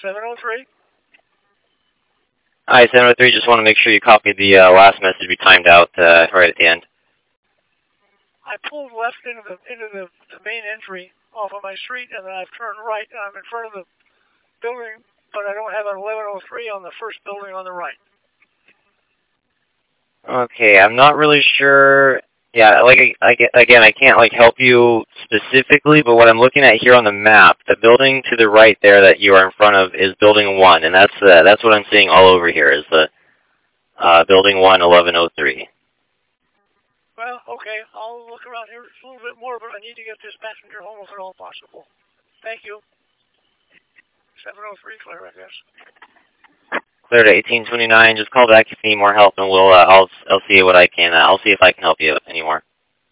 703. Hi, 703. Just want to make sure you copied the last message we timed out right at the end. I pulled left into the main entry off of my street, and then I've turned right, and I'm in front of the building, but I don't have an 1103 on the first building on the right. Okay, I'm not really sure. Yeah, like again, I can't like help you specifically, but what I'm looking at here on the map, the building to the right there that you are in front of is Building 1, and that's what I'm seeing all over here is the Building 1, 1103. Well, okay, I'll look around here a little bit more, but I need to get this passenger home if at all possible. Thank you. 703 clear, I guess. Clear to 1829. Just call back if you need more help, and I'll see what I can. I'll see if I can help you anymore.